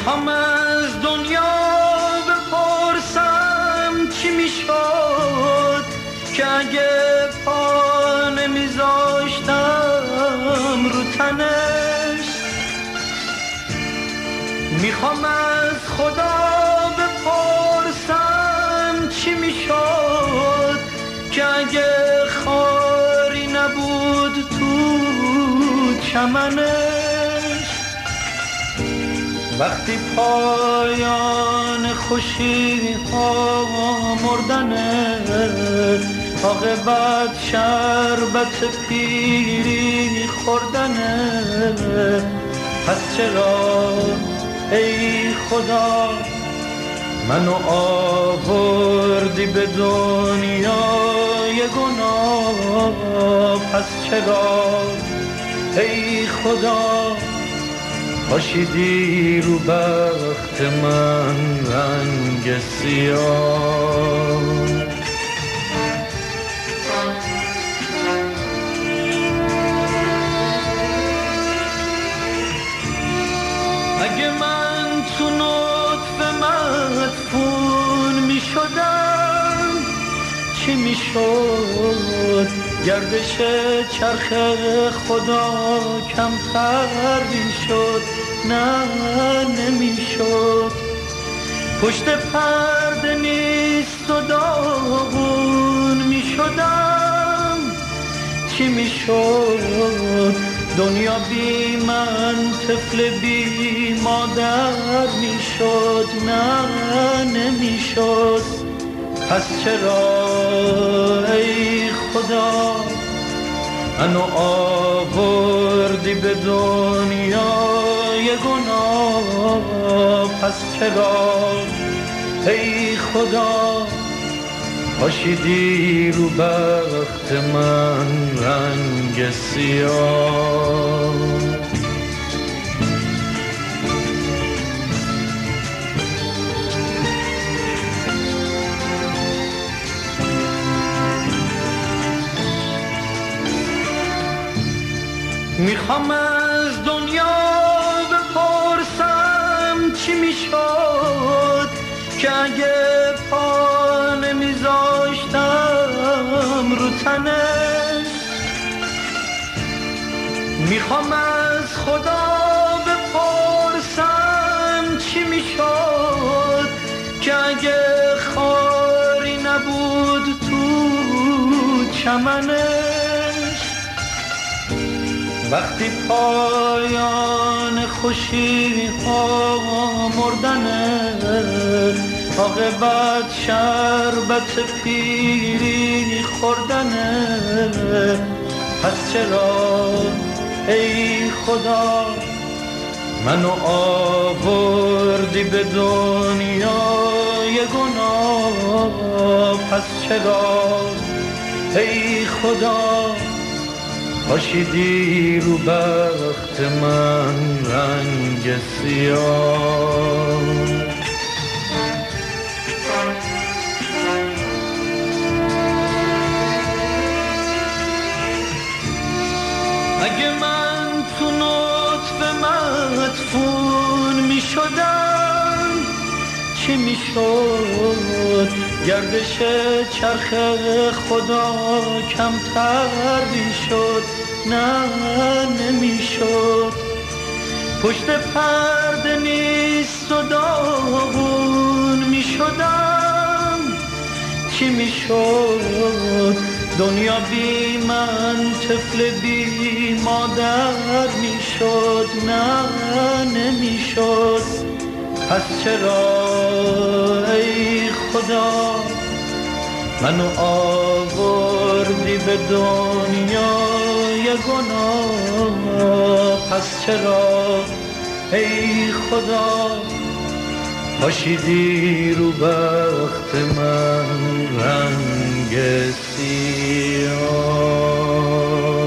میخوام از دنیا بپرسم چی میشد که اگه پا نمیذاشتم رو تنش. میخوام از خدا بپرسم چی میشد که اگه خاری نبود تو چمنش. وقتی پایان خوشی ها مردنه، عاقبت شربت پیری خوردنه. پس چرا ای خدا منو آوردی به دنیای گناه؟ پس چرا ای خدا پاشیدی رو بخت من رنگ سیاه؟ اگه من تو نطفه مدفون می شدم چی می شد؟ گردش چرخ خدا کمتر می شد؟ نه نمی شد. پشت پرده نیست و داغون می شدم چی می شد؟ دنیا بی من طفل بی مادر می شد؟ نه نمی شد. پس چرا ای خدا منو آوردی به دنیای گناه؟ پس چرا ای خدا پاشیدی رو بخت من رنگ سیاه؟ میخوام از دنیا بپرسم چی میشد که اگه پا نمیذاشتم رو تنش. میخوام از خدا بپرسم چی میشد که اگه خاری نبود تو چمنش. وقتی پایان خوشی ها مردنه، عاقبت شربت پیری خوردنه. پس چرا ای خدا منو آوردی به دنیای گناه؟ پس چرا ای خدا پاشیدی رو بخت من رنگ سیاه؟ اگه من تو نطفه مدفون می شدم چی می شد؟ گردش چرخ خدا کمتر می شد؟ نه نمی شد. پشت پرده نیست و داغون می شدم چی می شد؟ دنیا بی من طفل بی مادر می شد؟ نه نمی شد. پس چرا ای خدا منو آوردی به دنیای گناه؟ پس چرا ای خدا پاشیدی رو بخت من رنگ سیاه؟